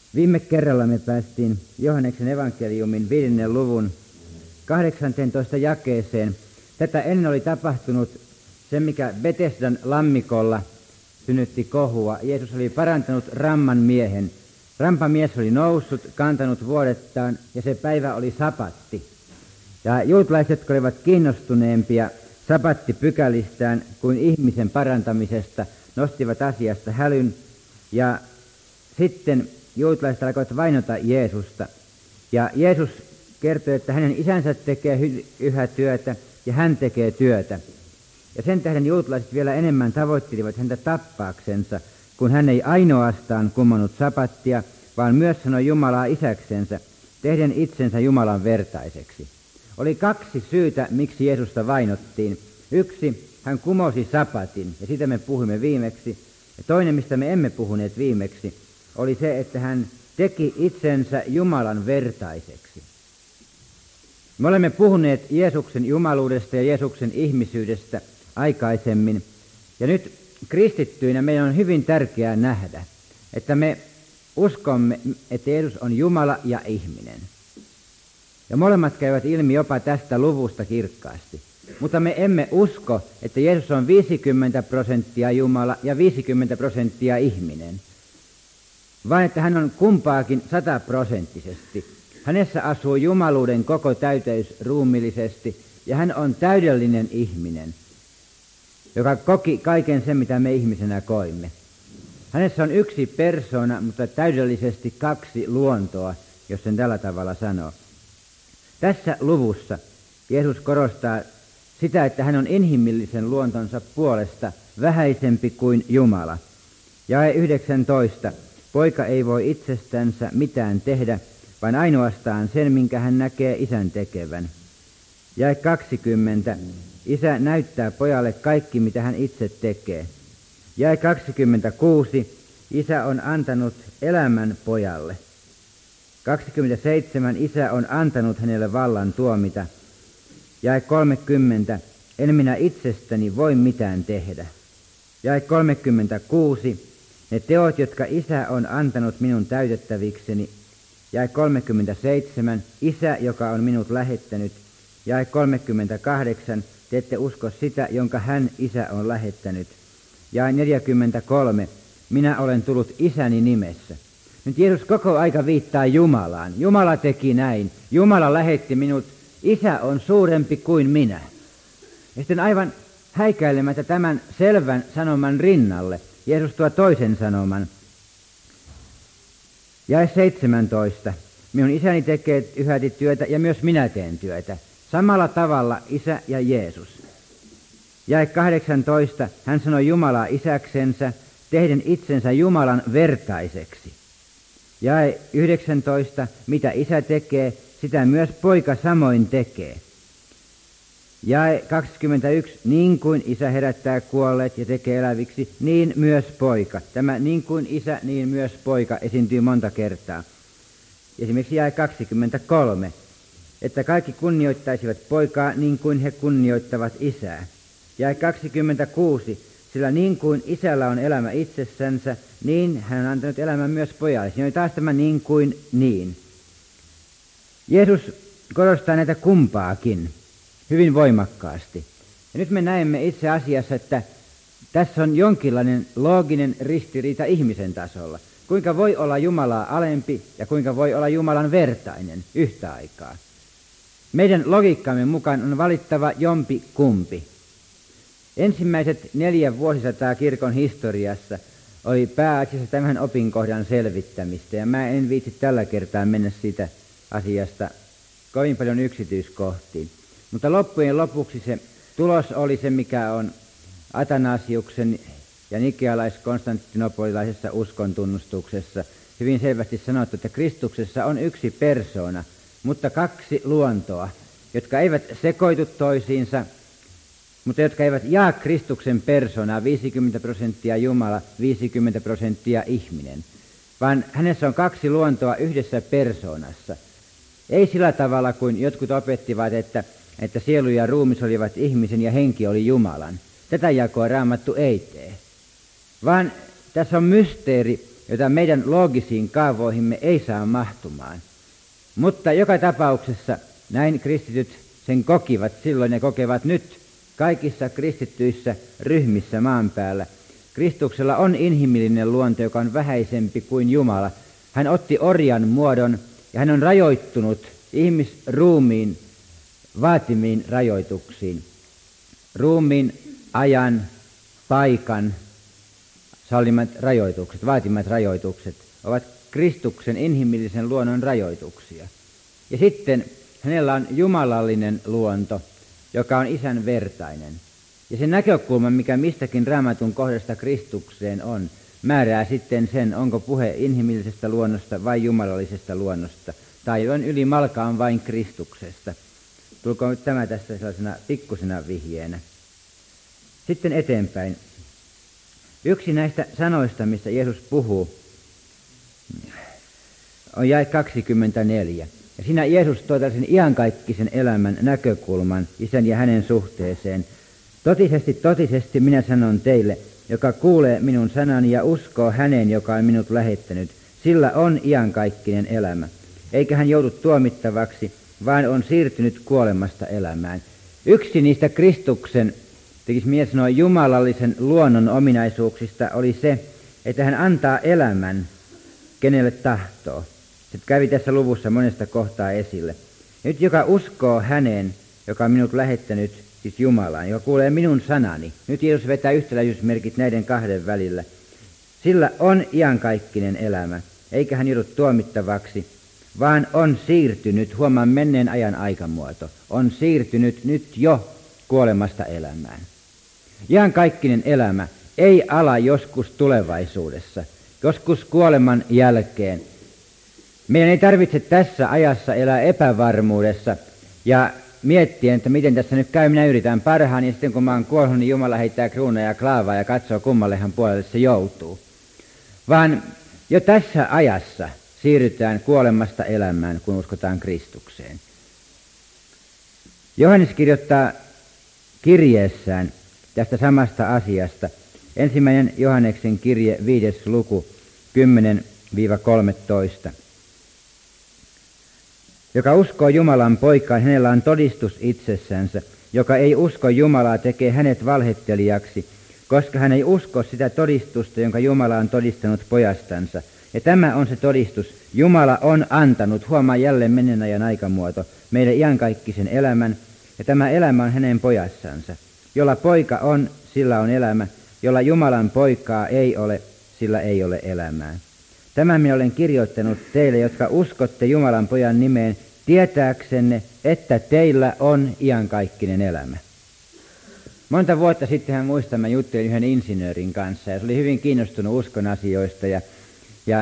Viime kerralla me päästiin Johanneksen evankeliumin 5. luvun 18 jakeeseen. Tätä ennen oli tapahtunut se, mikä Betesdan lammikolla synnytti kohua. Jeesus oli parantanut ramman miehen. Rampamies oli noussut, kantanut vuodettaan, ja se päivä oli sapatti. Ja juutalaiset, jotka olivat kiinnostuneempia sapattipykälistään kuin ihmisen parantamisesta, nostivat asiasta hälyn. Ja sitten juutalaiset alkoivat vainota Jeesusta. Ja Jeesus kertoi, että hänen isänsä tekee yhä työtä ja hän tekee työtä. Ja sen tähden juutalaiset vielä enemmän tavoittelivat häntä tappaaksensa, kun hän ei ainoastaan kummannut sapattia, vaan myös sanoi Jumalaa isäksensä, tehden itsensä Jumalan vertaiseksi. Oli 2 syytä, miksi Jeesusta vainottiin. 1, hän kumosi sapatin, ja sitä me puhuimme viimeksi. Ja toinen, mistä me emme puhuneet viimeksi, oli se, että hän teki itsensä Jumalan vertaiseksi. Me olemme puhuneet Jeesuksen jumaluudesta ja Jeesuksen ihmisyydestä aikaisemmin. Ja nyt kristittyinä meidän on hyvin tärkeää nähdä, että me uskomme, että Jeesus on Jumala ja ihminen. Ja molemmat käyvät ilmi jopa tästä luvusta kirkkaasti. Mutta me emme usko, että Jeesus on 50% Jumala ja 50% ihminen, vaan että hän on kumpaakin 100%. Hänessä asuu jumaluuden koko täyteys ruumiillisesti, ja hän on täydellinen ihminen, joka koki kaiken sen, mitä me ihmisenä koimme. Hänessä on 1 persoona, mutta täydellisesti 2 luontoa, jos sen tällä tavalla sanoo. Tässä luvussa Jeesus korostaa sitä, että hän on inhimillisen luontonsa puolesta vähäisempi kuin Jumala. Jae 19. Poika ei voi itsestänsä mitään tehdä, vaan ainoastaan sen, minkä hän näkee isän tekevän. Jae 20. Isä näyttää pojalle kaikki, mitä hän itse tekee. Jae 26. Isä on antanut elämän pojalle. 27. Isä on antanut hänelle vallan tuomita. Jae 30. En minä itsestäni voi mitään tehdä. Jae 36. Ne teot, jotka Isä on antanut minun täytettävikseni. Jae 37. Isä, joka on minut lähettänyt. Jae 38. Te ette usko sitä, jonka hän Isä on lähettänyt. Jae 43. Minä olen tullut Isäni nimessä. Nyt Jeesus koko aika viittaa Jumalaan. Jumala teki näin. Jumala lähetti minut. Isä on suurempi kuin minä. Ja sitten aivan häikäilemättä tämän selvän sanoman rinnalle Jeesus tuo toisen sanoman. Jae 17. Minun isäni tekee yhäti työtä ja myös minä teen työtä. Samalla tavalla Isä ja Jeesus. Jae 18. Hän sanoi Jumalaa isäksensä, tehden itsensä Jumalan vertaiseksi. Jae 19. Mitä Isä tekee, sitä myös poika samoin tekee. Jae 21. Niin kuin Isä herättää kuolleet ja tekee eläviksi, niin myös poika. Tämä niin kuin Isä, niin myös poika esiintyy monta kertaa. Esimerkiksi jae 23. Että kaikki kunnioittaisivat poikaa niin kuin he kunnioittavat Isää. Jae 26. Sillä niin kuin Isällä on elämä itsessänsä, niin hän on antanut elämän myös pojalle. Siinä oli taas tämä niin kuin niin. Jeesus korostaa näitä kumpaakin hyvin voimakkaasti. Ja nyt me näemme itse asiassa, että tässä on jonkinlainen looginen ristiriita ihmisen tasolla. Kuinka voi olla Jumalaa alempi ja kuinka voi olla Jumalan vertainen yhtä aikaa. Meidän logiikkamme mukaan on valittava jompi kumpi. Ensimmäiset 4 vuosisataa kirkon historiassa oli pääasiassa tämän opinkohdan selvittämistä, ja mä en viitsi tällä kertaa mennä siitä asiasta kovin paljon yksityiskohtiin. Mutta loppujen lopuksi se tulos oli se, mikä on Athanasiuksen ja nikealais-konstantinopolilaisessa uskontunnustuksessa hyvin selvästi sanottu, että Kristuksessa on 1 persoona, mutta 2 luontoa, jotka eivät sekoitu toisiinsa, mutta jotka eivät jaa Kristuksen persoonaa 50% Jumala, 50% ihminen, vaan hänessä on 2 luontoa yhdessä persoonassa. Ei sillä tavalla kuin jotkut opettivat, että sielu ja ruumis olivat ihmisen ja henki oli Jumalan. Tätä jakoa Raamattu ei tee, vaan tässä on mysteeri, jota meidän loogisiin kaavoihimme ei saa mahtumaan. Mutta joka tapauksessa näin kristityt sen kokivat silloin ja kokevat nyt kaikissa kristittyissä ryhmissä maan päällä. Kristuksella on inhimillinen luonto, joka on vähäisempi kuin Jumala. Hän otti orjan muodon ja hän on rajoittunut ihmisruumiin vaatimiin rajoituksiin. Ruumiin, ajan, paikan sallimat rajoitukset, vaatimat rajoitukset ovat Kristuksen inhimillisen luonnon rajoituksia. Ja sitten hänellä on jumalallinen luonto, joka on isän vertainen. Ja se näkökulma, mikä mistäkin Raamatun kohdasta Kristukseen on, määrää sitten sen, onko puhe inhimillisestä luonnosta vai jumalallisesta luonnosta. Tai on ylimalkaan vain Kristuksesta. Tulkoon tämä tässä sellaisena pikkusena vihjeenä. Sitten eteenpäin. Yksi näistä sanoista, mistä Jeesus puhuu, on jae 24. Ja siinä Jeesus tuo tällaisen iankaikkisen elämän näkökulman isän ja hänen suhteeseen. Totisesti, totisesti minä sanon teille, joka kuulee minun sanani ja uskoo häneen, joka on minut lähettänyt, sillä on iankaikkinen elämä. Eikä hän joudu tuomittavaksi, vaan on siirtynyt kuolemasta elämään. Yksi niistä Kristuksen, tekisi mies sanoa jumalallisen luonnon ominaisuuksista, oli se, että hän antaa elämän, kenelle tahtoo. Se kävi tässä luvussa monesta kohtaa esille. Ja nyt joka uskoo häneen, joka on minut lähettänyt, siis Jumalaan, joka kuulee minun sanani. Nyt Jeesus vetää yhtäläisyysmerkit näiden kahden välillä. Sillä on iankaikkinen elämä, eikä hän joudu tuomittavaksi, vaan on siirtynyt, huomaan menneen ajan aikamuoto, on siirtynyt nyt jo kuolemasta elämään. Iankaikkinen elämä ei ala joskus tulevaisuudessa, joskus kuoleman jälkeen. Meidän ei tarvitse tässä ajassa elää epävarmuudessa ja miettiä, että miten tässä nyt käy, minä yritän parhaan, ja sitten kun mä oon kuollut, niin Jumala heittää kruunaa ja klaavaa ja katsoo kummallehan puolelle se joutuu. Vaan jo tässä ajassa siirrytään kuolemasta elämään, kun uskotaan Kristukseen. Johannes kirjoittaa kirjeessään tästä samasta asiasta. 1. Johanneksen kirje 5. luku 10-13. Joka uskoo Jumalan poikaan, hänellä on todistus itsessänsä. Joka ei usko Jumalaa, tekee hänet valhettelijaksi, koska hän ei usko sitä todistusta, jonka Jumala on todistanut pojastansa. Ja tämä on se todistus. Jumala on antanut, huomaa jälleen menneen ajan aikamuoto, meille iankaikkisen elämän, ja tämä elämä on hänen pojassansa. Jolla poika on, sillä on elämä. Jolla Jumalan poikaa ei ole, sillä ei ole elämää. Tämän minä olen kirjoittanut teille, jotka uskotte Jumalan pojan nimeen, tietääksenne, että teillä on iankaikkinen elämä. Monta vuotta sitten hän muistaa, mä juttelin yhden insinöörin kanssa, ja se oli hyvin kiinnostunut uskon asioista, ja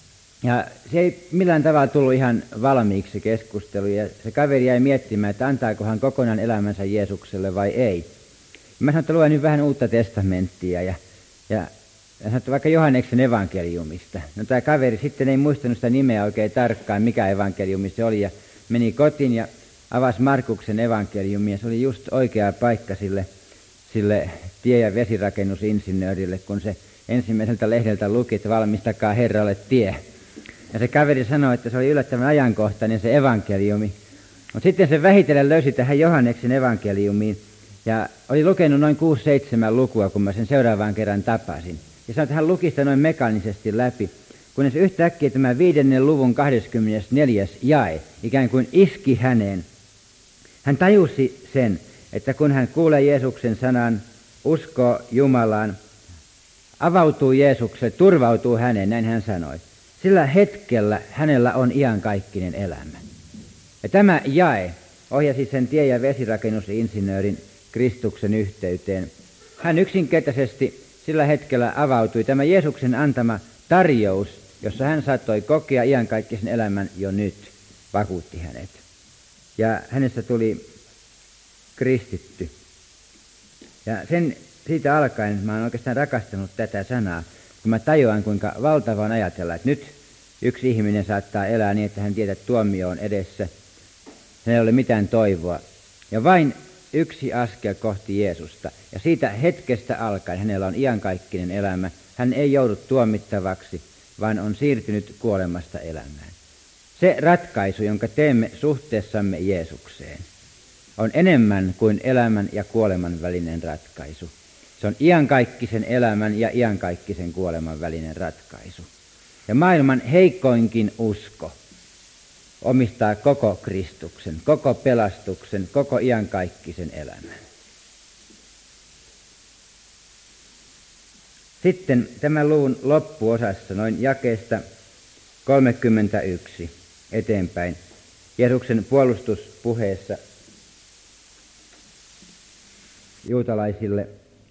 se ei millään tavalla tullut ihan valmiiksi keskustelu, ja se kaveri jäi miettimään, että antaako hän kokonaan elämänsä Jeesukselle vai ei. Mä sanoin, että luen nyt vähän Uutta testamenttia, ja sanoin, että vaikka Johanneksen evankeliumista. No tämä kaveri sitten ei muistanut sitä nimeä oikein tarkkaan, mikä evankeliumi se oli, ja meni kotiin ja avasi Markuksen evankeliumia. Se oli just oikea paikka sille tie- ja vesirakennusinsinöörille, kun se ensimmäiseltä lehdeltä luki, että valmistakaa Herralle tie. Ja se kaveri sanoi, että se oli yllättävän ajankohtainen se evankeliumi. Mutta sitten se vähitellen löysi tähän Johanneksen evankeliumiin ja oli lukenut noin 6-7 lukua, kun mä sen seuraavan kerran tapasin. Ja sanoi, että hän luki sitä noin mekaanisesti läpi, kunnes yhtäkkiä tämä 5. luvun 24. jae ikään kuin iski häneen. Hän tajusi sen, että kun hän kuulee Jeesuksen sanan, uskoo Jumalaan, avautuu Jeesukselle, turvautuu häneen, näin hän sanoi. Sillä hetkellä hänellä on iankaikkinen elämä. Ja tämä jae ohjasi sen tie- ja vesirakennusinsinöörin Kristuksen yhteyteen. Hän yksinkertaisesti sillä hetkellä avautui. Tämä Jeesuksen antama tarjous, jossa hän saattoi kokea iankaikkisen elämän jo nyt, vakuutti hänet. Ja hänestä tuli kristitty. Ja siitä alkaen mä oon oikeastaan rakastanut tätä sanaa, kun mä tajuan, kuinka valtava on ajatella, että nyt yksi ihminen saattaa elää niin, että hän tietää, että tuomio on edessä. Hänellä ei ole mitään toivoa. Ja vain yksi askel kohti Jeesusta. Ja siitä hetkestä alkaen hänellä on iankaikkinen elämä. Hän ei joudu tuomittavaksi. vaan on siirtynyt kuolemasta elämään. Se ratkaisu, jonka teemme suhteessamme Jeesukseen, on enemmän kuin elämän ja kuoleman välinen ratkaisu. Se on iankaikkisen elämän ja iankaikkisen kuoleman välinen ratkaisu. Ja maailman heikoinkin usko omistaa koko Kristuksen, koko pelastuksen, koko iankaikkisen elämän. Sitten tämän luvun loppuosassa, noin jakeesta 31 eteenpäin, Jeesuksen puolustuspuheessa juutalaisille,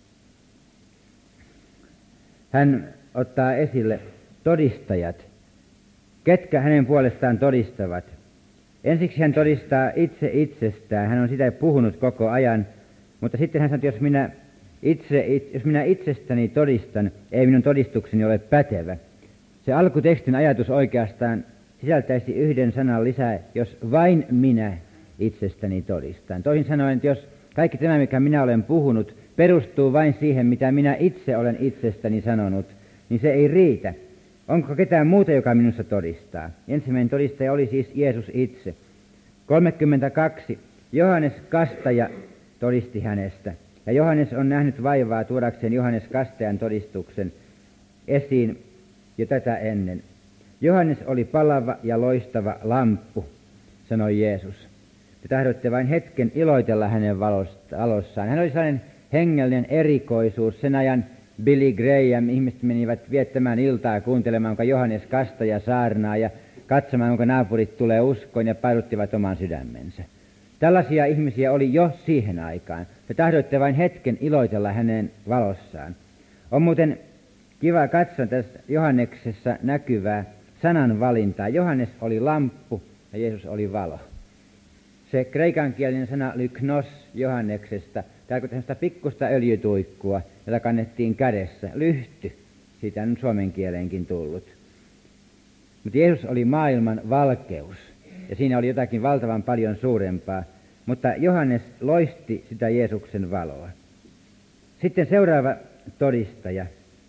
hän ottaa esille todistajat, ketkä hänen puolestaan todistavat. Ensiksi hän todistaa itse itsestään, hän on sitä puhunut koko ajan, mutta sitten hän sanoo, että jos minä itsestäni todistan, ei minun todistukseni ole pätevä. Se alkutekstin ajatus oikeastaan sisältäisi yhden sanan lisää, jos vain minä itsestäni todistan. Toisin sanoen, että jos kaikki tämä, mikä minä olen puhunut, perustuu vain siihen, mitä minä itse olen itsestäni sanonut, niin se ei riitä. Onko ketään muuta, joka minusta todistaa? Ensimmäinen todistaja oli siis Jeesus itse. 32. Johannes Kastaja todisti hänestä. Ja Johannes on nähnyt vaivaa tuodakseen Johannes Kastajan todistuksen esiin jo tätä ennen. Johannes oli palava ja loistava lamppu, sanoi Jeesus. Te tahdotte vain hetken iloitella hänen valossaan. Hän oli sellainen hengellinen erikoisuus. Sen ajan Billy Graham, ihmiset menivät viettämään iltaa kuuntelemaan, onko Johannes Kastaja saarnaa ja katsomaan, onko naapurit tulee uskoon ja painuttivat oman sydämensä. Tällaisia ihmisiä oli jo siihen aikaan. Te tahdoitte vain hetken iloitella hänen valossaan. On muuten kiva katsoa tässä Johanneksessa näkyvää sananvalintaa. Johannes oli lamppu ja Jeesus oli valo. Se kreikankielinen sana lyknos Johanneksesta tarkoittaa sellaista pikkusta öljytuikkua, jota kannettiin kädessä. Lyhty, siitä on suomen kieleenkin tullut. Mutta Jeesus oli maailman valkeus, ja siinä oli jotakin valtavan paljon suurempaa, mutta Johannes loisti sitä Jeesuksen valoa. Sitten seuraava todistaja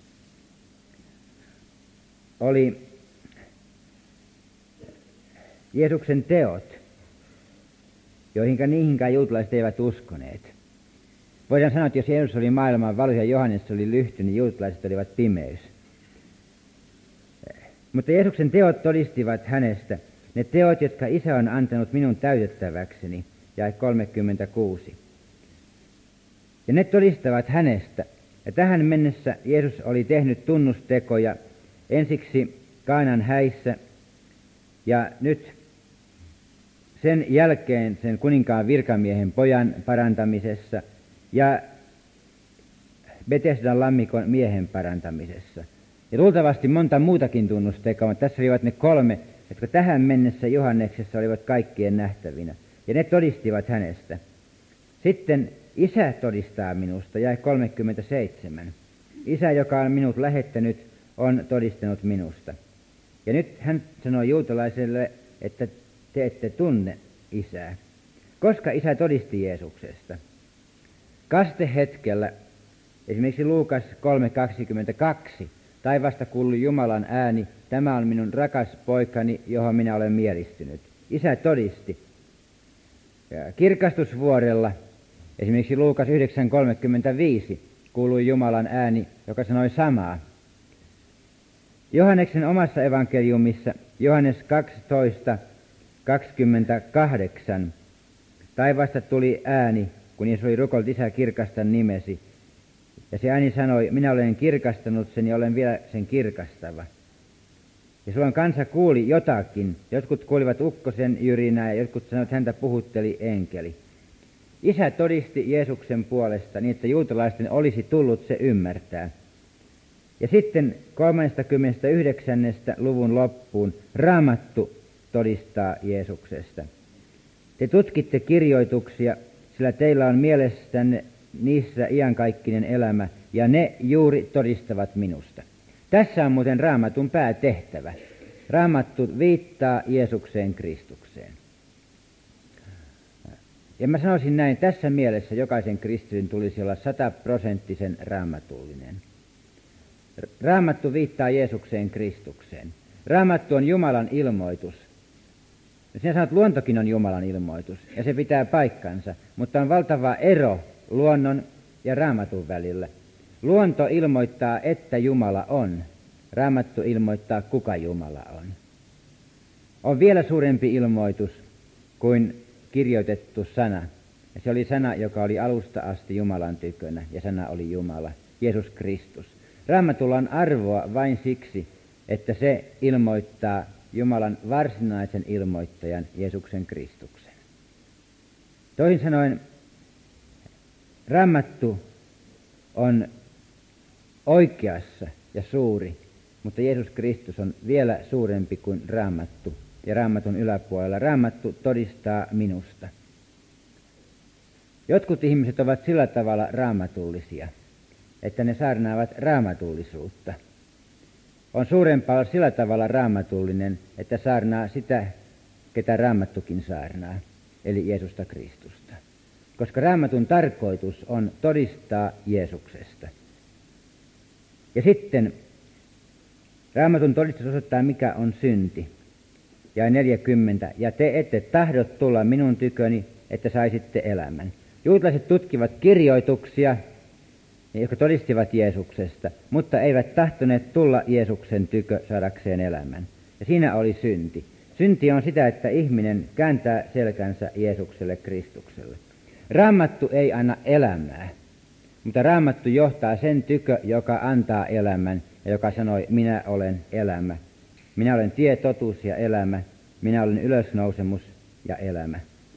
oli Jeesuksen teot, niihinkään juutalaiset eivät uskoneet. Voidaan sanoa, että jos Jeesus oli maailman valo ja Johannes oli lyhty, niin juutalaiset olivat pimeys. Mutta Jeesuksen teot todistivat hänestä, ne teot, jotka Isä on antanut minun täytettäväkseni, jae 36. Ja ne todistavat hänestä. Ja tähän mennessä Jeesus oli tehnyt tunnustekoja ensiksi Kaanan häissä ja nyt sen jälkeen sen kuninkaan virkamiehen pojan parantamisessa ja Betesdan lammikon miehen parantamisessa. Ja luultavasti monta muutakin tunnustekoa, mutta tässä olivat ne 3, jotka tähän mennessä Johanneksessa olivat kaikkien nähtävinä. Ja ne todistivat hänestä. Sitten Isä todistaa minusta, jae 37. Isä, joka on minut lähettänyt, on todistanut minusta. Ja nyt hän sanoi juutalaiselle, että te ette tunne Isää. Koska Isä todisti Jeesuksesta? Kastehetkellä, esimerkiksi Luukas 3:22, taivaasta kuului Jumalan ääni, tämä on minun rakas poikani, johon minä olen mielistynyt. Isä todisti. Ja kirkastusvuorella, esimerkiksi Luukas 9:35, kuului Jumalan ääni, joka sanoi samaa. Johanneksen omassa evankeliumissa, Johannes 12:28, taivaasta tuli ääni, kun Jeesus oli rukoillut, Isä, kirkasta nimesi. Ja se ääni sanoi, minä olen kirkastanut sen ja olen vielä sen kirkastava. Ja silloin kansa kuuli jotakin. Jotkut kuulivat ukkosen jyrinää ja jotkut sanoivat, että häntä puhutteli enkeli. Isä todisti Jeesuksen puolesta niin, että juutalaisten olisi tullut se ymmärtää. Ja sitten 39. luvun loppuun Raamattu todistaa Jeesuksesta. Te tutkitte kirjoituksia, sillä teillä on mielessänne niissä iankaikkinen elämä, ja ne juuri todistavat minusta. Tässä on muuten Raamatun päätehtävä. Raamattu viittaa Jeesukseen Kristukseen. Ja mä sanoisin näin, tässä mielessä jokaisen kristityn tulisi olla 100% raamatullinen. Raamattu viittaa Jeesukseen Kristukseen. Raamattu on Jumalan ilmoitus. Sinä sanot, että luontokin on Jumalan ilmoitus, ja se pitää paikkansa, mutta on valtava ero luonnon ja Raamatun välillä. Luonto ilmoittaa, että Jumala on. Raamattu ilmoittaa, kuka Jumala on. On vielä suurempi ilmoitus kuin kirjoitettu sana. Ja se oli sana, joka oli alusta asti Jumalan tykönä, ja sana oli Jumala, Jeesus Kristus. Raamatulla on arvoa vain siksi, että se ilmoittaa Jumalan varsinaisen ilmoittajan, Jeesuksen Kristuksen. Toisin sanoen, Raamattu on oikeassa ja suuri, mutta Jeesus Kristus on vielä suurempi kuin Raamattu, ja Raamatun yläpuolella Raamattu todistaa minusta. Jotkut ihmiset ovat sillä tavalla raamatullisia, että ne saarnaavat raamatullisuutta. On suurempaa olla sillä tavalla raamatullinen, että saarnaa sitä, ketä Raamattukin saarnaa, eli Jeesusta Kristusta. Koska Raamatun tarkoitus on todistaa Jeesuksesta. Ja sitten Raamatun todistus osoittaa, mikä on synti. Ja 40. Ja te ette tahdot tulla minun tyköni, että saisitte elämän. Juutalaiset tutkivat kirjoituksia, jotka todistivat Jeesuksesta, mutta eivät tahtoneet tulla Jeesuksen tykö saadakseen elämän. Ja siinä oli synti. Synti on sitä, että ihminen kääntää selkänsä Jeesukselle Kristukselle. Raamattu ei anna elämää, mutta Raamattu johtaa sen tykö, joka antaa elämän ja joka sanoi, minä olen elämä. Minä olen tie, totuus ja elämä. Minä olen ylösnousemus ja elämä.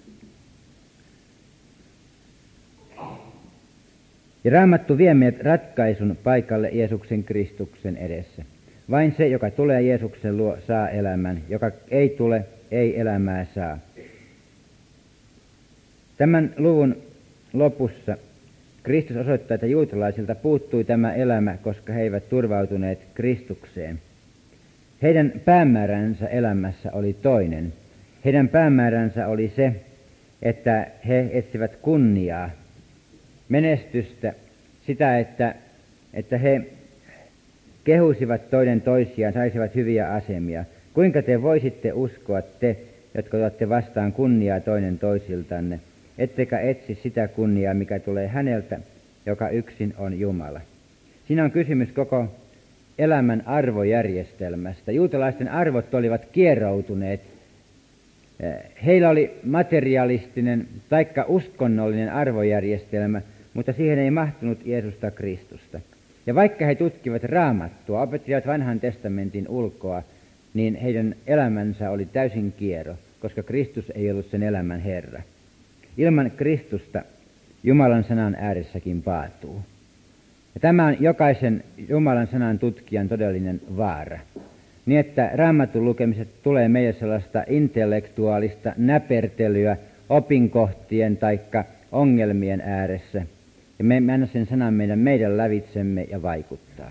Ja Raamattu vie meidät ratkaisun paikalle Jeesuksen Kristuksen edessä. Vain se, joka tulee Jeesuksen luo, saa elämän. Joka ei tule, ei elämää saa. Tämän luvun lopussa Kristus osoittaa, että juutalaisilta puuttui tämä elämä, koska he eivät turvautuneet Kristukseen. Heidän päämääränsä elämässä oli toinen. Heidän päämääränsä oli se, että he etsivät kunniaa, menestystä, sitä, että he kehuisivat toinen toisiaan, saisivat hyviä asemia. Kuinka te voisitte uskoa, te, jotka otatte vastaan kunniaa toinen toisiltanne, ettekä etsi sitä kunniaa, mikä tulee häneltä, joka yksin on Jumala. Siinä on kysymys koko elämän arvojärjestelmästä. Juutalaisten arvot olivat kieroutuneet. Heillä oli materialistinen taikka uskonnollinen arvojärjestelmä, mutta siihen ei mahtunut Jeesusta Kristusta. Ja vaikka he tutkivat Raamattua, opettivat vanhan testamentin ulkoa, niin heidän elämänsä oli täysin kiero, koska Kristus ei ollut sen elämän Herra. Ilman Kristusta Jumalan sanan ääressäkin paatuu. Ja tämä on jokaisen Jumalan sanan tutkijan todellinen vaara. Niin, että Raamatun lukemiset tulee meille sellaista intellektuaalista näpertelyä opinkohtien taikka ongelmien ääressä. Ja me anna sen sanan meidän lävitsemme ja vaikuttaa.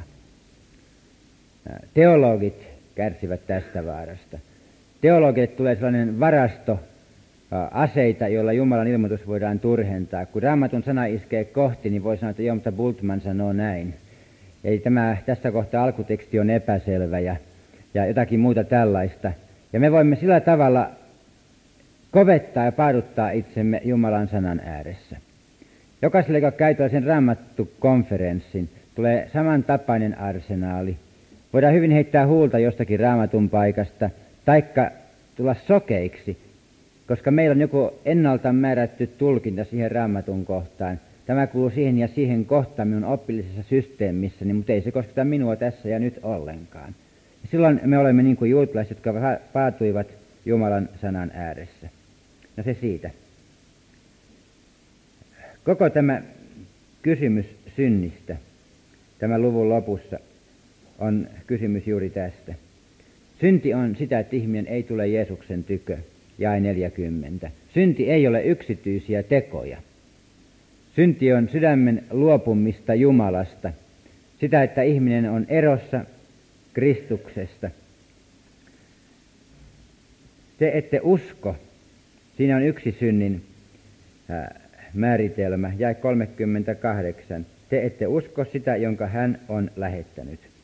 Teologit kärsivät tästä vaarasta. Teologille tulee sellainen varasto aseita, joilla Jumalan ilmoitus voidaan turhentaa. Kun Raamatun sana iskee kohti, niin voi sanoa, että joo, mutta Bultmann sanoo näin. Eli tässä kohtaa alkuteksti on epäselvä ja jotakin muuta tällaista. Ja me voimme sillä tavalla kovettaa ja paaduttaa itsemme Jumalan sanan ääressä. Jokaiselle, joka käy tällaisen Raamattu-konferenssin, tulee samantapainen arsenaali. Voidaan hyvin heittää huulta jostakin Raamatun paikasta, taikka tulla sokeiksi, koska meillä on joku ennalta määrätty tulkinta siihen Raamatun kohtaan. Tämä kuuluu siihen ja siihen kohtaan minun oppillisessa systeemissäni, mutta ei se kosketa minua tässä ja nyt ollenkaan. Ja silloin me olemme niin kuin juutalaiset, jotka paatuivat Jumalan sanan ääressä. No se siitä. Koko tämä kysymys synnistä, tämän luvun lopussa, on kysymys juuri tästä. Synti on sitä, että ihminen ei tule Jeesuksen tykö, jae 40. Synti ei ole yksityisiä tekoja. Synti on sydämen luopumista Jumalasta, sitä, että ihminen on erossa Kristuksesta. Te ette usko, siinä on yksi synnin määritelmä, jae 38. Te ette usko sitä, jonka hän on lähettänyt.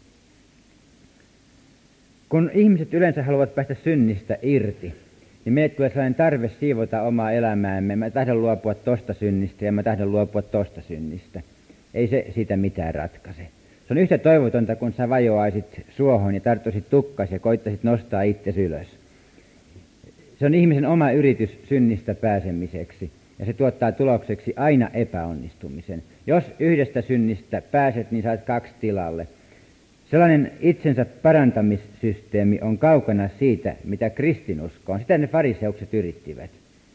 Kun ihmiset yleensä haluavat päästä synnistä irti, niin meille tulee sellainen tarve siivota omaa elämäämme. Mä tahdon luopua tosta synnistä ja mä tahdon luopua tosta synnistä. Ei se siitä mitään ratkaise. Se on yhtä toivotonta, kun sä vajoaisit suohon ja tarttuisit tukkas ja koittaisit nostaa itsesi ylös. Se on ihmisen oma yritys synnistä pääsemiseksi, ja se tuottaa tulokseksi aina epäonnistumisen. Jos yhdestä synnistä pääset, niin saat 2 tilalle. Sellainen itsensä parantamissysteemi on kaukana siitä, mitä kristinusko on. Sitä ne fariseukset yrittivät.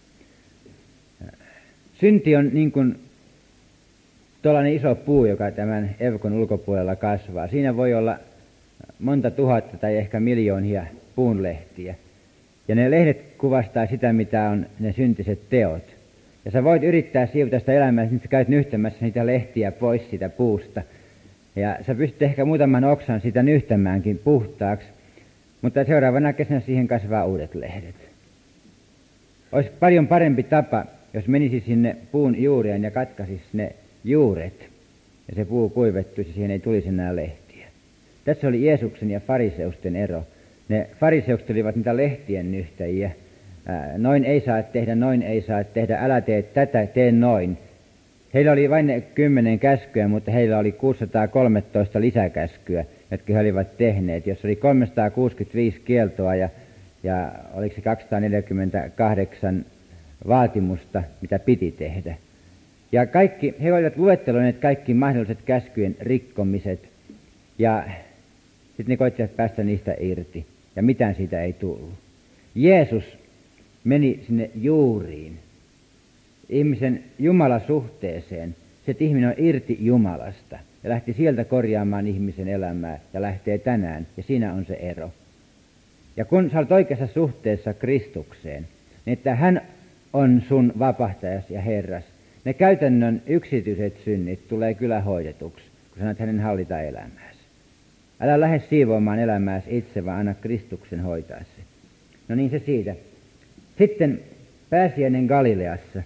Synti on niin kuin tuollainen iso puu, joka tämän evkon ulkopuolella kasvaa. Siinä voi olla monta tuhatta tai ehkä miljoonia puunlehtiä. Ja ne lehdet kuvastaa sitä, mitä on ne syntiset teot. Ja sä voit yrittää siivota sitä elämää, niin sä käyt nyhtämässä niitä lehtiä pois siitä puusta. Ja sä pystyt ehkä muutaman oksan sitä nyhtämäänkin puhtaaksi, mutta seuraavana kesänä siihen kasvaa uudet lehdet. Olisi paljon parempi tapa, jos menisi sinne puun juureen ja katkaisisi ne juuret, ja se puu kuivettuisi, siihen ei tulisi enää lehtiä. Tässä oli Jeesuksen ja fariseusten ero. Ne fariseukset olivat niitä lehtien nyhtäjiä. Noin ei saa tehdä, noin ei saa tehdä, älä tee tätä, tee noin. Heillä oli vain ne 10 käskyä, mutta heillä oli 613 lisäkäskyä, jotka he olivat tehneet. Jos oli 365 kieltoa ja oliko se 248 vaatimusta, mitä piti tehdä. Ja he olivat luetteloineet kaikki mahdolliset käskyjen rikkomiset, ja sitten ne koittivat päästä niistä irti, ja mitään siitä ei tullut. Jeesus meni sinne juuriin, ihmisen Jumalasuhteeseen, se, että ihminen on irti Jumalasta, ja lähti sieltä korjaamaan ihmisen elämää, ja lähtee tänään, ja siinä on se ero. Ja kun sä olet oikeassa suhteessa Kristukseen, niin että hän on sun vapahtajasi ja Herras, ne käytännön yksityiset synnit tulee kyllä hoidetuksi, kun sanot hänen hallita elämääsi. Älä lähde siivoamaan elämääsi itse, vaan anna Kristuksen hoitaa se. No niin, se siitä. Sitten pääsiäinen Galileassa.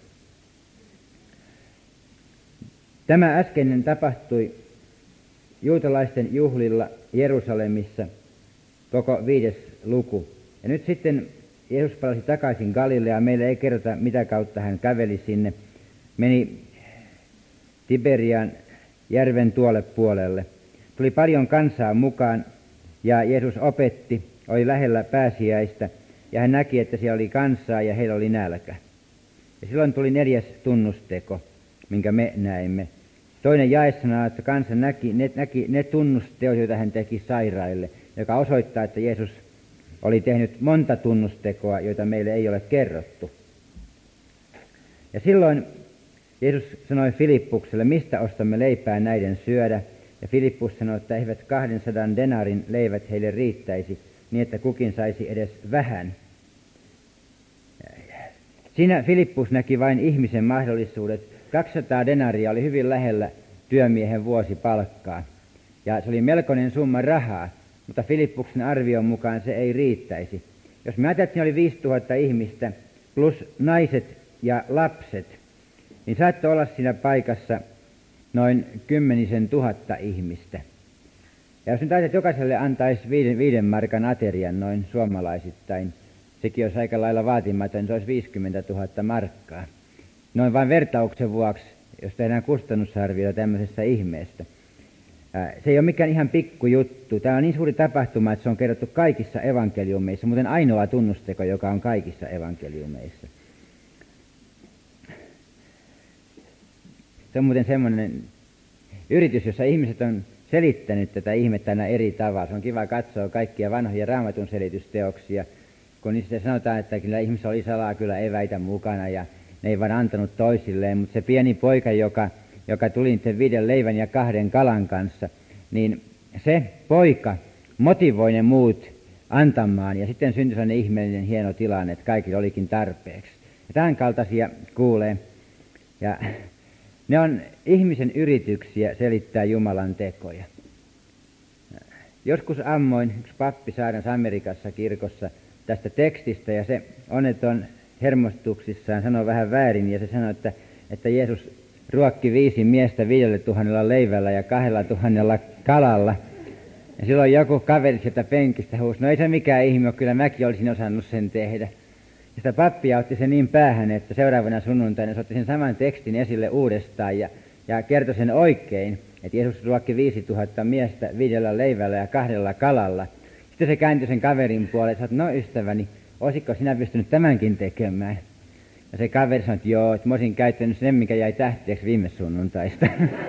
Tämä äskeinen tapahtui juutalaisten juhlilla Jerusalemissa, koko 5. luku. Ja nyt sitten Jeesus palasi takaisin Galileaan. Meille ei kerrota, mitä kautta hän käveli sinne. Meni Tiberian järven tuolle puolelle. Tuli paljon kansaa mukaan ja Jeesus opetti, oli lähellä pääsiäistä ja hän näki, että siellä oli kansaa ja heillä oli nälkä. Ja silloin tuli 4. tunnusteko, minkä me näimme. Toinen jae sanoo, että kansa näki ne tunnusteot, joita hän teki sairaille, joka osoittaa, että Jeesus oli tehnyt monta tunnustekoa, joita meille ei ole kerrottu. Ja silloin Jeesus sanoi Filippukselle, mistä ostamme leipää näiden syödä, ja Filippus sanoi, että eivät 200 denarin leivät heille riittäisi, niin että kukin saisi edes vähän. Siinä Filippus näki vain ihmisen mahdollisuudet. 200 denaria oli hyvin lähellä työmiehen vuosipalkkaa, ja se oli melkoinen summa rahaa, mutta Filippuksen arvion mukaan se ei riittäisi. Jos me ajatellaan, että siinä oli 5000 ihmistä plus naiset ja lapset, niin saattoi olla siinä paikassa noin 10 000 ihmistä. Ja jos nyt ajatellaan, että jokaiselle antaisi 5 markan aterian noin suomalaisittain, sekin olisi aika lailla vaatimaton, se olisi 50 000 markkaa. Noin vain vertauksen vuoksi, jos tehdään kustannusarviota tämmöisestä ihmeestä. Se ei ole mikään ihan pikkujuttu. Tämä on niin suuri tapahtuma, että se on kerrottu kaikissa evankeliumeissa, muuten ainoa tunnusteko, joka on kaikissa evankeliumeissa. Se on muuten semmoinen yritys, jossa ihmiset on selittänyt tätä ihmettä aina eri tavalla. Se on kiva katsoa kaikkia vanhoja Raamatun selitysteoksia, kun niistä sanotaan, että kyllä ihmisillä oli salaa kyllä eväitä mukana ja ne ei vaan antanut toisilleen, mutta se pieni poika, joka tuli niiden 5 leivän ja 2 kalan kanssa, niin se poika motivoi ne muut antamaan, ja sitten syntyi sellainen ihmeellinen hieno tilanne, että kaikille olikin tarpeeksi. Ja tämän kaltaisia kuulee, ja ne on ihmisen yrityksiä selittää Jumalan tekoja. Joskus ammoin yksi pappi saarnasi Amerikassa kirkossa tästä tekstistä, ja se onneton hermostuksissaan sanoi vähän väärin, ja se sanoi, että Jeesus ruokki 5 miestä 5 000 leivällä ja 2 000 kalalla. Ja silloin joku kaveri sieltä penkistä huusi, no ei se mikään ihme ole, kyllä mäkin olisin osannut sen tehdä. Ja sitä pappia otti se niin päähän, että seuraavana sunnuntaina se otti sen saman tekstin esille uudestaan ja kertoi sen oikein, että Jeesus ruokki 5000 miestä 5 leivällä ja 2 kalalla. Sitten se kääntyi sen kaverin puoleen ja sanoi, no ystäväni, olisitko sinä pystynyt tämänkin tekemään? Ja se kaveri sanoi, että joo, että mä olisin käyttänyt sen, mikä jäi tähteeksi viime sunnuntaista.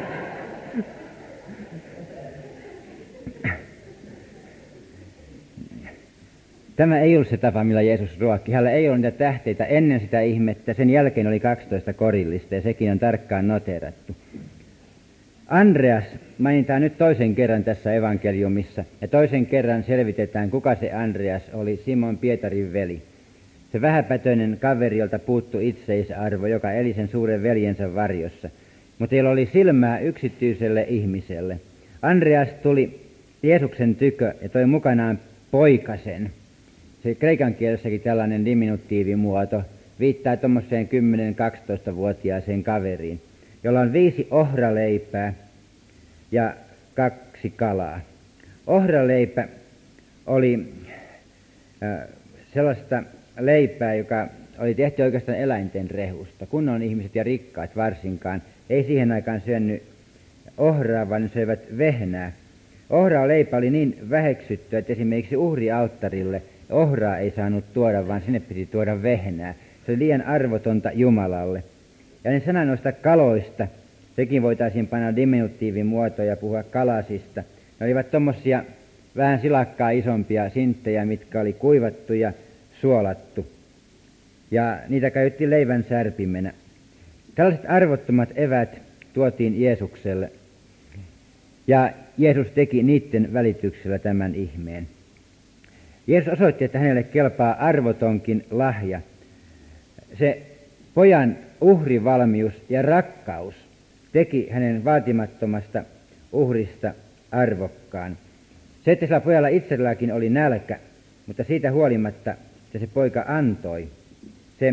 Tämä ei ollut se tapa, millä Jeesus ruokki. Hänellä ei ollut niitä tähteitä ennen sitä ihmettä. Sen jälkeen oli 12 korillista ja sekin on tarkkaan noteerattu. Andreas mainitaan nyt toisen kerran tässä evankeliumissa. Ja toisen kerran selvitetään, kuka se Andreas oli, Simon Pietarin veli. Se vähäpätöinen kaveri, jolta puuttui itseisarvo, joka eli sen suuren veljensä varjossa. Mutta jolla oli silmää yksityiselle ihmiselle. Andreas tuli Jeesuksen tykö ja toi mukanaan poikasen. Se kreikan kielessäkin tällainen diminutiivimuoto viittaa tuommoiseen 10-12-vuotiaaseen kaveriin, jolla on 5 ohraleipää ja 2 kalaa. Ohraleipä oli sellaista leipää, joka oli tehty oikeastaan eläinten rehusta. Kunnon ihmiset ja rikkaat varsinkaan ei siihen aikaan syönyt ohraa, vaan ne söivät vehnää. Ohraleipä oli niin väheksytty, että esimerkiksi uhrialttarille ohraa ei saanut tuoda, vaan sinne piti tuoda vehnää. Se oli liian arvotonta Jumalalle. Ja ne sana noista kaloista, sekin voitaisiin panna diminutiivimuotoon ja puhua kalasista. Ne olivat tommosia vähän silakkaa isompia sinttejä, mitkä oli kuivattu ja suolattu. Ja niitä käytettiin leivän särpimenä. Tällaiset arvottomat evät tuotiin Jeesukselle. Ja Jeesus teki niiden välityksellä tämän ihmeen. Jeesus osoitti, että hänelle kelpaa arvotonkin lahja. Se pojan uhrivalmius ja rakkaus teki hänen vaatimattomasta uhrista arvokkaan. Se, että sillä pojalla itselläkin oli nälkä, mutta siitä huolimatta, että se poika antoi, se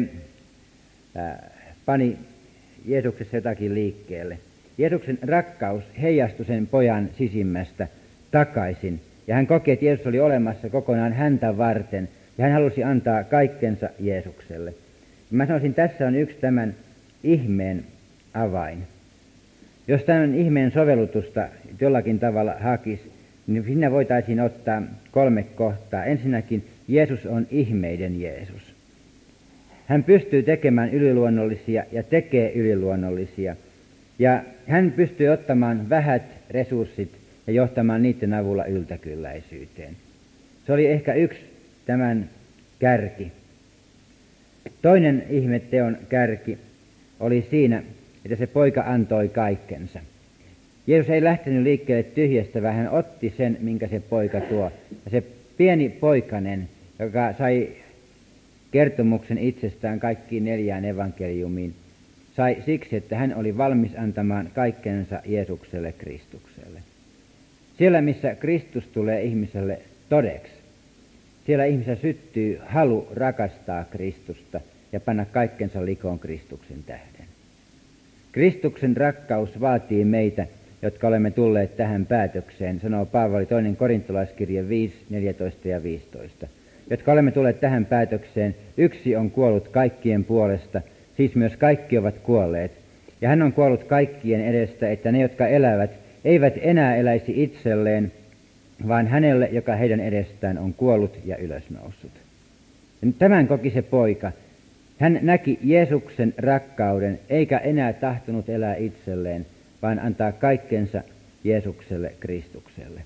pani Jeesuksessa jotakin liikkeelle. Jeesuksen rakkaus heijastui sen pojan sisimmästä takaisin. Ja hän koki, että Jeesus oli olemassa kokonaan häntä varten, ja hän halusi antaa kaikkensa Jeesukselle. Mä sanoisin, tässä on yksi tämän ihmeen avain. Jos tämän ihmeen sovellutusta jollakin tavalla hakisi, niin siinä voitaisiin ottaa 3 kohtaa. Ensinnäkin, Jeesus on ihmeiden Jeesus. Hän pystyy tekemään yliluonnollisia ja tekee yliluonnollisia. Ja hän pystyy ottamaan vähät resurssit ja johtamaan niiden avulla yltäkylläisyyteen. Se oli ehkä yksi tämän kärki. Toinen ihmetteon kärki oli siinä, että se poika antoi kaikkensa. Jeesus ei lähtenyt liikkeelle tyhjästä, vaan hän otti sen, minkä se poika tuo. Ja se pieni poikanen, joka sai kertomuksen itsestään kaikkiin 4 evankeliumiin, sai siksi, että hän oli valmis antamaan kaikkensa Jeesukselle, Kristukselle. Siellä, missä Kristus tulee ihmiselle todeksi, siellä ihmisessä syttyy halu rakastaa Kristusta ja panna kaikkensa likoon Kristuksen tähden. Kristuksen rakkaus vaatii meitä, jotka olemme tulleet tähän päätökseen, sanoo Paavali 2. korintolaiskirje 5, 14 ja 15. Jotka olemme tulleet tähän päätökseen, yksi on kuollut kaikkien puolesta, siis myös kaikki ovat kuolleet. Ja hän on kuollut kaikkien edestä, että ne, jotka elävät, eivät enää eläisi itselleen, vaan hänelle, joka heidän edestään on kuollut ja ylösnoussut. Tämän koki se poika. Hän näki Jeesuksen rakkauden, eikä enää tahtonut elää itselleen, vaan antaa kaikkensa Jeesukselle, Kristukselle.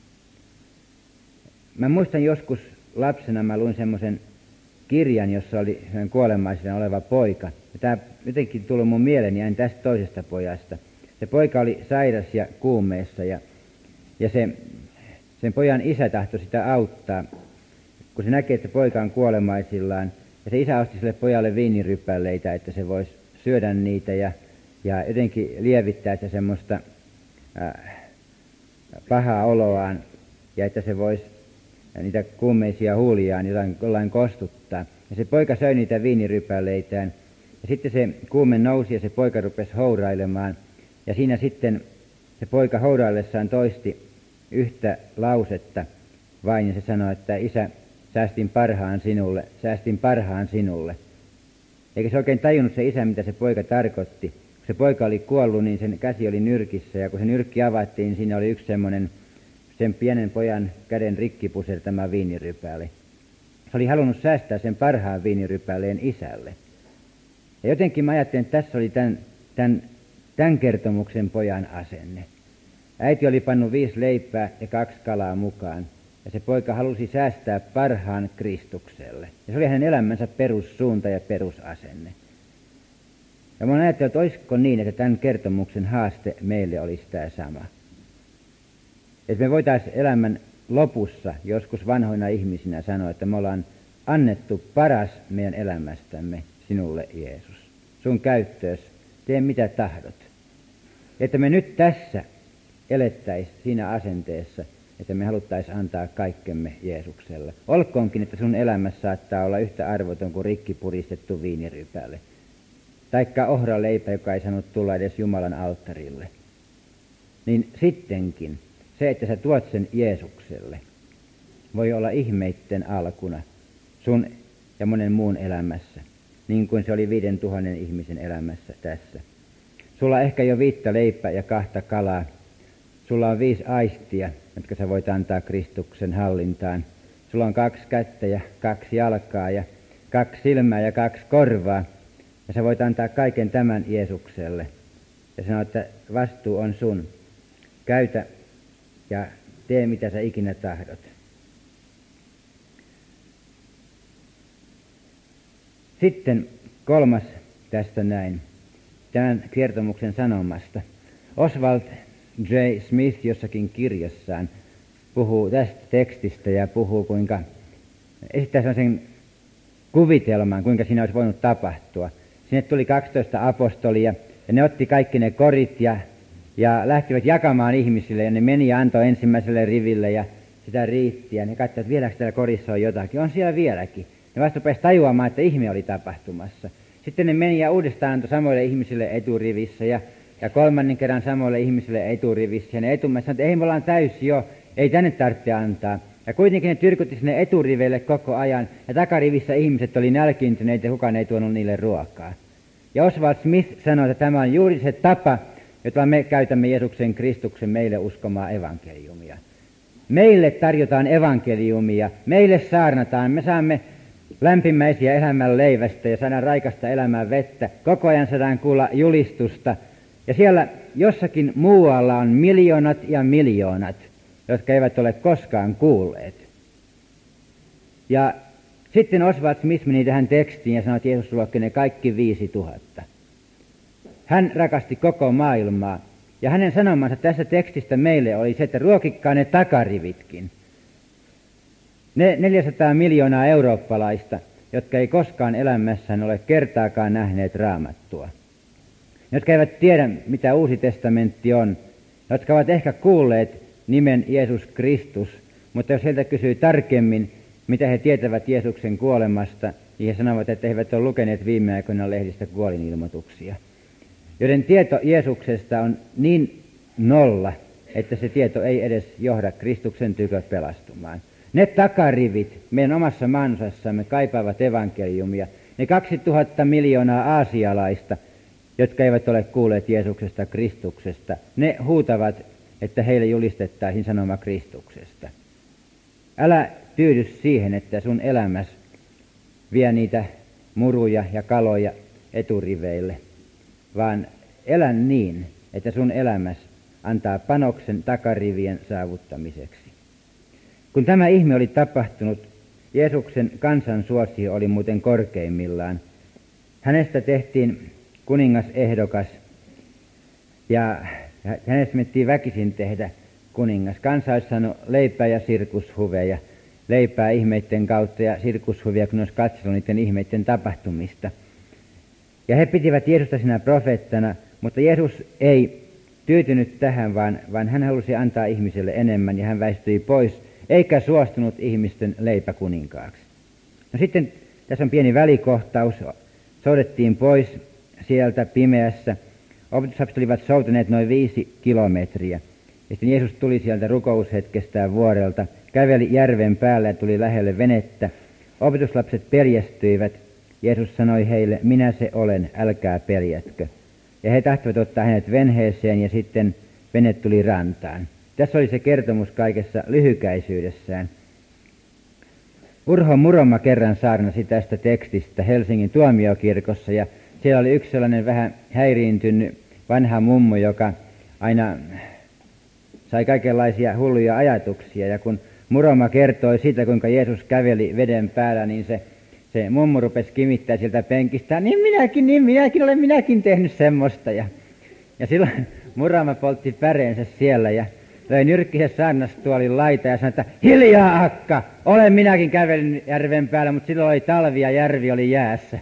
Mä muistan joskus lapsena, mä luin semmoisen kirjan, jossa oli kuolemaisena oleva poika. Ja tämä jotenkin tuli mun mieleeni aina tästä toisesta pojasta. Se poika oli sairas ja kuumeessa ja sen pojan isä tahtoi sitä auttaa, kun se näkee, että poika on kuolemaisillaan. Ja se isä osti sille pojalle viinirypäleitä, että se voisi syödä niitä ja jotenkin lievittää sitä semmoista pahaa oloaan ja että se voisi niitä kuumeisia huuliaan jollain kostuttaa. Ja se poika söi niitä viinirypäleitään ja sitten se kuume nousi ja se poika rupesi hourailemaan. Ja siinä sitten se poika houraillessaan toisti yhtä lausetta vain, ja se sanoi, että isä, säästin parhaan sinulle. Eikä se oikein tajunnut se isä, mitä se poika tarkoitti. Kun se poika oli kuollut, niin sen käsi oli nyrkissä, ja kun se nyrkki avattiin, siinä oli yksi semmoinen sen pienen pojan käden rikki pusertama viinirypäle. Se oli halunnut säästää sen parhaan viinirypäleen isälle. Ja jotenkin mä ajattelin, että tässä oli tämän kertomuksen pojan asenne. Äiti oli pannut 5 leipää ja 2 kalaa mukaan, ja se poika halusi säästää parhaan Kristukselle. Ja se oli hänen elämänsä perussuunta ja perusasenne. Ja mä ajattelin, että olisiko niin, että tämän kertomuksen haaste meille olisi tämä sama. Että me voitaisiin elämän lopussa joskus vanhoina ihmisinä sanoa, että me ollaan annettu paras meidän elämästämme sinulle, Jeesus. Sun käyttöös, tee mitä tahdot. Että me nyt tässä elettäisiin siinä asenteessa, että me haluttaisiin antaa kaikkemme Jeesukselle. Olkoonkin, että sun elämässä saattaa olla yhtä arvoton kuin rikki puristettu viinirypäle. Taikka ohraleipä, joka ei saanut tulla edes Jumalan alttarille. Niin sittenkin se, että sä tuot sen Jeesukselle, voi olla ihmeitten alkuna sun ja monen muun elämässä, niin kuin se oli 5000 ihmisen elämässä tässä. Sulla ehkä jo 5 leipää ja 2 kalaa. Sulla on 5 aistia, jotka sä voit antaa Kristuksen hallintaan. Sulla on 2 kättä ja 2 jalkaa ja 2 silmää ja 2 korvaa. Ja sä voit antaa kaiken tämän Jeesukselle. Ja sanoa, että vastuu on sun. Käytä ja tee mitä sä ikinä tahdot. Sitten 3. tästä näin, tämän kertomuksen sanomasta. Oswald J. Smith jossakin kirjassaan puhuu tästä tekstistä ja puhuu, kuinka esittää sellaisen kuvitelman, kuinka siinä olisi voinut tapahtua. Sinne tuli 12 apostolia ja ne otti kaikki ne korit ja lähtivät jakamaan ihmisille, ja ne meni ja antoi ensimmäiselle riville ja sitä riitti, ja ne katsoivat, että vieläkö täällä korissa on jotakin. On siellä vieläkin. Ne vasta rupesivat tajuamaan, että ihme oli tapahtumassa. Sitten ne meni ja uudestaan antoi samoille ihmisille eturivissä ja 3. kerran samoille ihmisille eturivissä. Ja ne etumiehet sanoivat, että ei, me ollaan täysi jo, ei tänne tarvitse antaa. Ja kuitenkin ne tyrkytti sinne eturiveille koko ajan, ja takarivissä ihmiset oli nälkiintyneitä ja kukaan ei tuonut niille ruokaa. Ja Oswald Smith sanoi, että tämä on juuri se tapa, jota me käytämme Jeesuksen Kristuksen meille uskomaa evankeliumia. Meille tarjotaan evankeliumia, meille saarnataan, me saamme lämpimäisiä elämän leivästä ja saadaan raikasta elämän vettä. Koko ajan saadaan kuulla julistusta. Ja siellä jossakin muualla on miljoonat ja miljoonat, jotka eivät ole koskaan kuulleet. Ja sitten Oswald Smith meni tähän tekstiin ja sanoi, että Jeesus ruokki ne kaikki 5000. Hän rakasti koko maailmaa. Ja hänen sanomansa tässä tekstistä meille oli se, että ruokikkaa ne takarivitkin. Ne 400 miljoonaa eurooppalaista, jotka ei koskaan elämässään ole kertaakaan nähneet Raamattua. Jotka eivät tiedä, mitä Uusi testamentti on. Jotka ovat ehkä kuulleet nimen Jeesus Kristus, mutta jos heiltä kysyy tarkemmin, mitä he tietävät Jeesuksen kuolemasta, niin he sanovat, että he eivät ole lukeneet viime aikoina lehdistä kuolinilmoituksia. Joiden tieto Jeesuksesta on niin nolla, että se tieto ei edes johda Kristuksen tykö pelastumaan. Ne takarivit meidän omassa maanosassamme kaipaavat evankeliumia. Ne 2000 miljoonaa aasialaista, jotka eivät ole kuulleet Jeesuksesta Kristuksesta, ne huutavat, että heille julistettaisiin sanoma Kristuksesta. Älä tyydy siihen, että sun elämäs vie niitä muruja ja kaloja eturiveille, vaan elä niin, että sun elämäs antaa panoksen takarivien saavuttamiseksi. Kun tämä ihme oli tapahtunut, Jeesuksen kansan suosio oli muuten korkeimmillaan. Hänestä tehtiin kuningasehdokas ja hänestä mentiin väkisin tehdä kuningas. Kansa olisi saanut leipää ja sirkushuveja, leipää ihmeiden kautta ja sirkushuvia, kun olisi katsellut niiden ihmeiden tapahtumista. Ja he pitivät Jeesusta sinä profeettana, mutta Jeesus ei tyytynyt tähän, vaan hän halusi antaa ihmiselle enemmän ja hän väistyi pois, eikä suostunut ihmisten leipäkuninkaaksi. No sitten tässä on pieni välikohtaus. Soudettiin pois sieltä pimeässä. Opetuslapset olivat soutaneet noin 5 kilometriä. Ja sitten Jeesus tuli sieltä rukoushetkestään vuorelta, käveli järven päälle ja tuli lähelle venettä. Opetuslapset peljästyivät. Jeesus sanoi heille, minä se olen, älkää peljätkö. Ja he tahtoivat ottaa hänet venheeseen ja sitten vene tuli rantaan. Tässä oli se kertomus kaikessa lyhykäisyydessään. Urho Muroma kerran saarnasi tästä tekstistä Helsingin tuomiokirkossa ja siellä oli yksi sellainen vähän häiriintynyt vanha mummo, joka aina sai kaikenlaisia hulluja ajatuksia. Ja kun Muroma kertoi siitä, kuinka Jeesus käveli veden päällä, niin se mummo rupesi kimittää sieltä penkistä, niin minäkin olen tehnyt semmoista. Ja silloin Muroma poltti päreensä siellä ja löi nyrkkisen saarnastuolin laita ja sanoi, että hiljaa akka, olen minäkin kävellyt järven päällä, mutta silloin oli talvi ja järvi oli jäässä.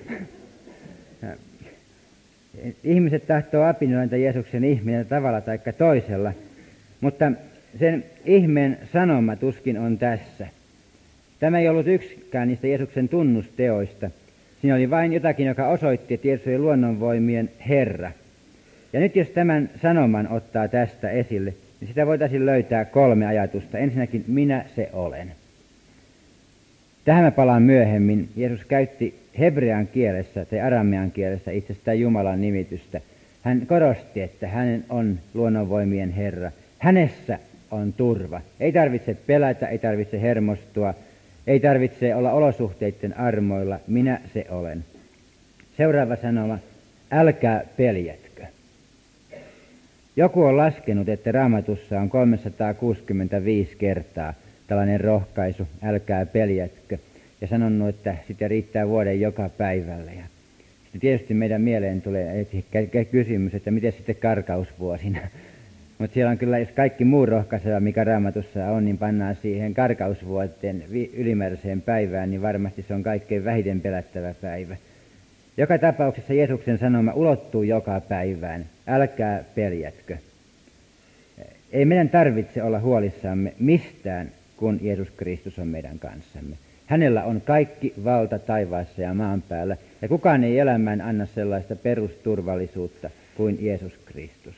Ihmiset tahtoo apinoida Jeesuksen ihminen tavalla tai toisella, mutta sen ihmeen sanoma tuskin on tässä. Tämä ei ollut yksikään niistä Jeesuksen tunnusteoista. Siinä oli vain jotakin, joka osoitti, että Jeesus oli luonnonvoimien Herra. Ja nyt jos tämän sanoman ottaa tästä esille, niin sitä voitaisiin löytää 3 ajatusta. Ensinnäkin, minä se olen. Tähän mä palaan myöhemmin. Jeesus käytti hebrean kielessä tai aramean kielessä itsestään Jumalan nimitystä. Hän korosti, että hänen on luonnonvoimien Herra. Hänessä on turva. Ei tarvitse pelätä, ei tarvitse hermostua, ei tarvitse olla olosuhteiden armoilla. Minä se olen. Seuraava sanoma, älkää peljätkö. Joku on laskenut, että Raamatussa on 365 kertaa tällainen rohkaisu, älkää peljätkö, ja sanonut, että sitä riittää vuoden joka päivälle. Ja sitten tietysti meidän mieleen tulee kysymys, että miten sitten karkausvuosina. Mutta siellä on kyllä, jos kaikki muu rohkaiseva, mikä Raamatussa on, niin pannaan siihen karkausvuoteen ylimääräiseen päivään, niin varmasti se on kaikkein vähiten pelättävä päivä. Joka tapauksessa Jeesuksen sanoma ulottuu joka päivään. Älkää peljätkö. Ei meidän tarvitse olla huolissamme mistään, kun Jeesus Kristus on meidän kanssamme. Hänellä on kaikki valta taivaassa ja maan päällä, ja kukaan ei elämään anna sellaista perusturvallisuutta kuin Jeesus Kristus.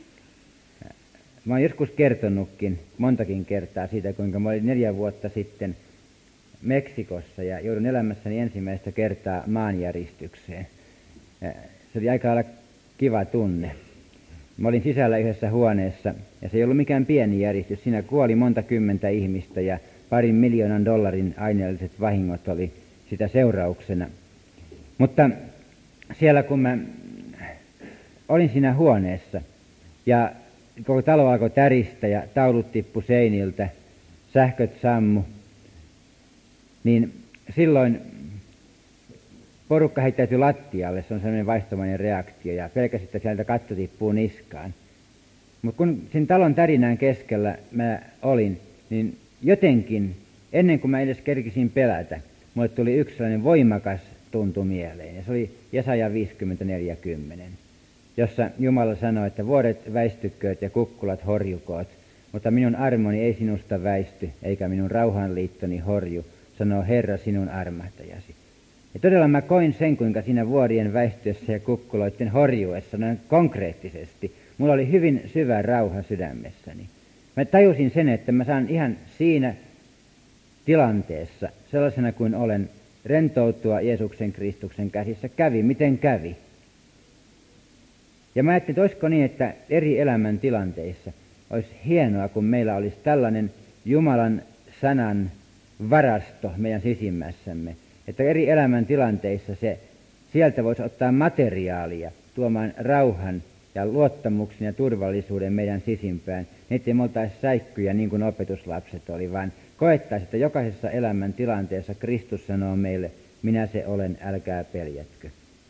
Mä oon joskus kertonutkin montakin kertaa siitä, kuinka mä olin 4 vuotta sitten Meksikossa ja joudun elämässäni ensimmäistä kertaa maanjäristykseen. Se oli aika lailla kiva tunne. Mä olin sisällä yhdessä huoneessa ja se ei ollut mikään pieni järjestys. Siinä kuoli monta kymmentä ihmistä ja $2 miljoonan aineelliset vahingot oli sitä seurauksena. Mutta siellä kun mä olin siinä huoneessa ja koko talo alkoi täristä ja taulut tippu seiniltä, sähköt sammu, niin silloin porukka heittäytyi lattialle, se on sellainen vaihtomainen reaktio, ja pelkäsi, että sieltä katto tippuu niskaan. Mutta kun sen talon tärinän keskellä mä olin, niin jotenkin, ennen kuin mä edes kerkisin pelätä, mulle tuli yksi sellainen voimakas tuntu mieleen, ja se oli Jesaja 50:40, jossa Jumala sanoi, että vuoret väistykkööt ja kukkulat horjukoot, mutta minun armoni ei sinusta väisty, eikä minun rauhanliittoni horju, sanoo Herra sinun armahtajasi. Ja todella mä koin sen, kuinka siinä vuorien väistyessä ja kukkuloiden horjuessa, noin konkreettisesti, mulla oli hyvin syvä rauha sydämessäni. Mä tajusin sen, että mä saan ihan siinä tilanteessa, sellaisena kuin olen, rentoutua Jeesuksen Kristuksen käsissä. Kävi, miten kävi. Ja mä ajattelin, että olisiko niin, että eri elämän tilanteissa olisi hienoa, kun meillä olisi tällainen Jumalan sanan varasto meidän sisimmässämme, että eri elämän tilanteissa sieltä voisi ottaa materiaalia tuomaan rauhan ja luottamuksen ja turvallisuuden meidän sisimpään, niin ettei me oltaisi säikkyjä niin kuin opetuslapset oli, vaan koettaisiin, että jokaisessa elämän tilanteessa Kristus sanoo meille, minä se olen, älkää peljätkö.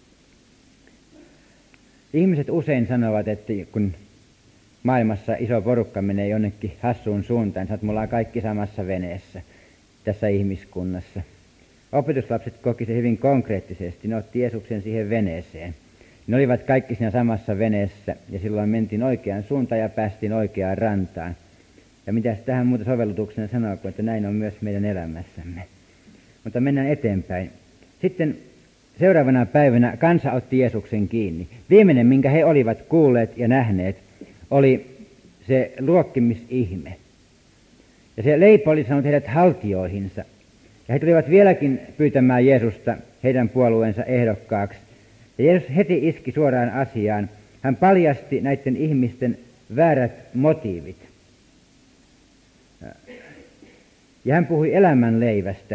Ihmiset usein sanovat, että kun maailmassa iso porukka menee jonnekin hassuun suuntaan, niin me ollaan kaikki samassa veneessä tässä ihmiskunnassa. Opetuslapset koki se hyvin konkreettisesti, ne otti Jeesuksen siihen veneeseen. Ne olivat kaikki siinä samassa veneessä ja silloin mentiin oikeaan suuntaan ja päästiin oikeaan rantaan. Ja mitä tähän muuta sovellutuksena sanoo, että näin on myös meidän elämässämme. Mutta mennään eteenpäin. Sitten seuraavana päivänä kansa otti Jeesuksen kiinni. Viimeinen, minkä he olivat kuulleet ja nähneet, oli se luokkimisihme. Ja se leipä oli sanonut heidät haltioihinsa. Ja he tulivat vieläkin pyytämään Jeesusta heidän puolueensa ehdokkaaksi. Ja Jeesus heti iski suoraan asiaan. Hän paljasti näiden ihmisten väärät motiivit. Ja hän puhui elämänleivästä.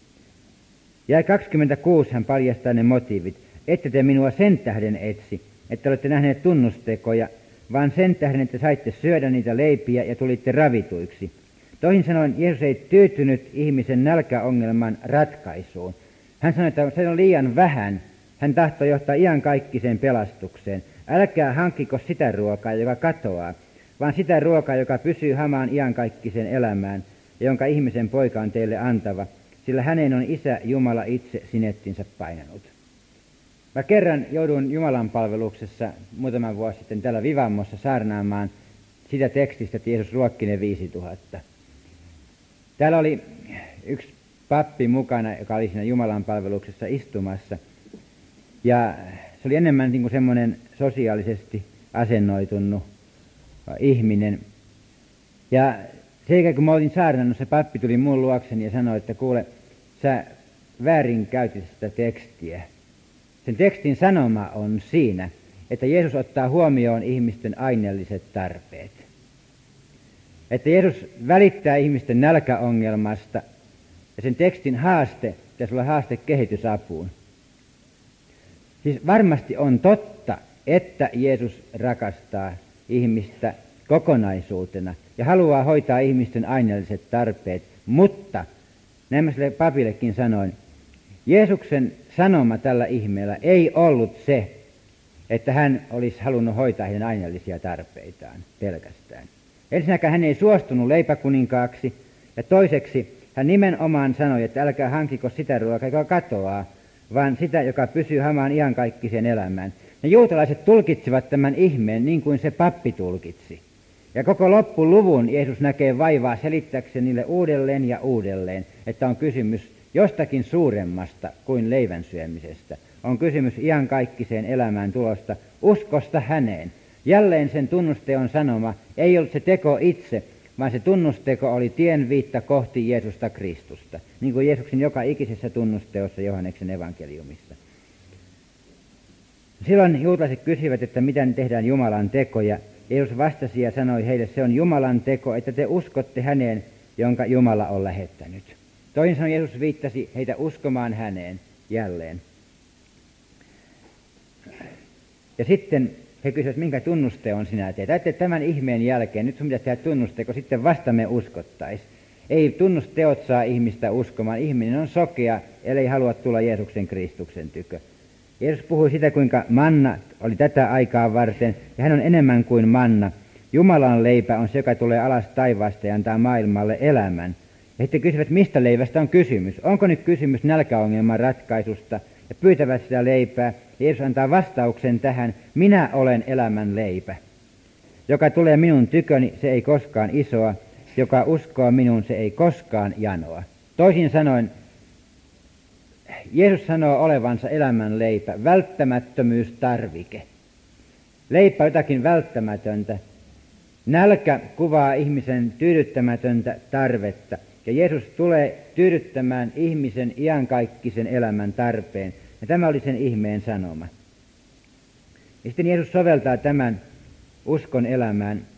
Ja 26 hän paljastaa ne motiivit. Ette te minua sen tähden etsi, että olette nähneet tunnustekoja, vaan sen tähden, että saitte syödä niitä leipiä ja tulitte ravituiksi. Toisin sanoen Jeesus ei tyytynyt ihmisen nälkäongelman ratkaisuun. Hän sanoi, että se on liian vähän. Hän tahtoi johtaa iankaikkiseen pelastukseen. Älkää hankkiko sitä ruokaa, joka katoaa, vaan sitä ruokaa, joka pysyy hamaan iankaikkiseen elämään, jonka ihmisen poika on teille antava, sillä hänen on Isä Jumala itse sinettinsä painanut. Mä kerran joudun Jumalan palveluksessa muutaman vuosi sitten täällä Vivammossa saarnaamaan sitä tekstistä, että Jeesus ruokki ne 5000. Täällä oli yksi pappi mukana, joka oli siinä Jumalan palveluksessa istumassa. Ja se oli enemmän niin kuin semmoinen sosiaalisesti asennoitunut ihminen. Ja sen kun mä olin saarnannut, se pappi tuli mun luokseni ja sanoi, että kuule, sä väärin käytit sitä tekstiä. Sen tekstin sanoma on siinä, että Jeesus ottaa huomioon ihmisten aineelliset tarpeet. Että Jeesus välittää ihmisten nälkäongelmasta ja sen tekstin haaste, pitäisi olla haaste kehitysapuun. Siis varmasti on totta, että Jeesus rakastaa ihmistä kokonaisuutena ja haluaa hoitaa ihmisten aineelliset tarpeet, mutta näin mä sille papillekin sanoin, Jeesuksen sanoma tällä ihmeellä ei ollut se, että hän olisi halunnut hoitaa heidän aineellisia tarpeitaan pelkästään. Ensinnäkään hän ei suostunut leipäkuninkaaksi, ja toiseksi hän nimenomaan sanoi, että älkää hankiko sitä ruokaa, joka katoaa, vaan sitä, joka pysyy hamaan iankaikkiseen elämään. Ne juutalaiset tulkitsivat tämän ihmeen niin kuin se pappi tulkitsi. Ja koko loppuluvun Jeesus näkee vaivaa selittääkseen niille uudelleen ja uudelleen, että on kysymys jostakin suuremmasta kuin leivän syömisestä. On kysymys iankaikkiseen elämään tulosta, uskosta häneen. Jälleen sen tunnusteon sanoma ei ollut se teko itse, vaan se tunnusteko oli tienviitta kohti Jeesusta Kristusta, niin kuin Jeesuksen joka ikisessä tunnusteossa Johanneksen evankeliumissa. Silloin juutalaiset kysyivät, että miten tehdään Jumalan tekoja. Jeesus vastasi ja sanoi heille, se on Jumalan teko, että te uskotte häneen, jonka Jumala on lähettänyt. Toisin sanoen Jeesus viittasi heitä uskomaan häneen jälleen. Ja sitten he kysyivät, minkä tunnusteon sinä teet. Että tämän ihmeen jälkeen, nyt sun pitäisi tehdä tunnusteko, sitten vasta me uskottaisiin. Ei tunnusteot saa ihmistä uskomaan. Ihminen on sokea, ellei halua tulla Jeesuksen Kristuksen tykö. Jeesus puhui sitä, kuinka manna oli tätä aikaa varten, ja hän on enemmän kuin manna. Jumalan leipä on se, joka tulee alas taivaasta ja antaa maailmalle elämän. Ja sitten kysyvät, mistä leivästä on kysymys. Onko nyt kysymys nälkäongelman ratkaisusta? Ja pyytävät sitä leipää. Ja Jeesus antaa vastauksen tähän, minä olen elämän leipä. Joka tulee minun tyköni, se ei koskaan isoa. Joka uskoo minuun, se ei koskaan janoa. Toisin sanoen, Jeesus sanoo olevansa elämän leipä, välttämättömyystarvike. Leipä on jotakin välttämätöntä. Nälkä kuvaa ihmisen tyydyttämätöntä tarvetta. Ja Jeesus tulee tyydyttämään ihmisen iankaikkisen elämän tarpeen. Ja tämä oli sen ihmeen sanoma. Ja sitten Jeesus soveltaa tämän uskon elämään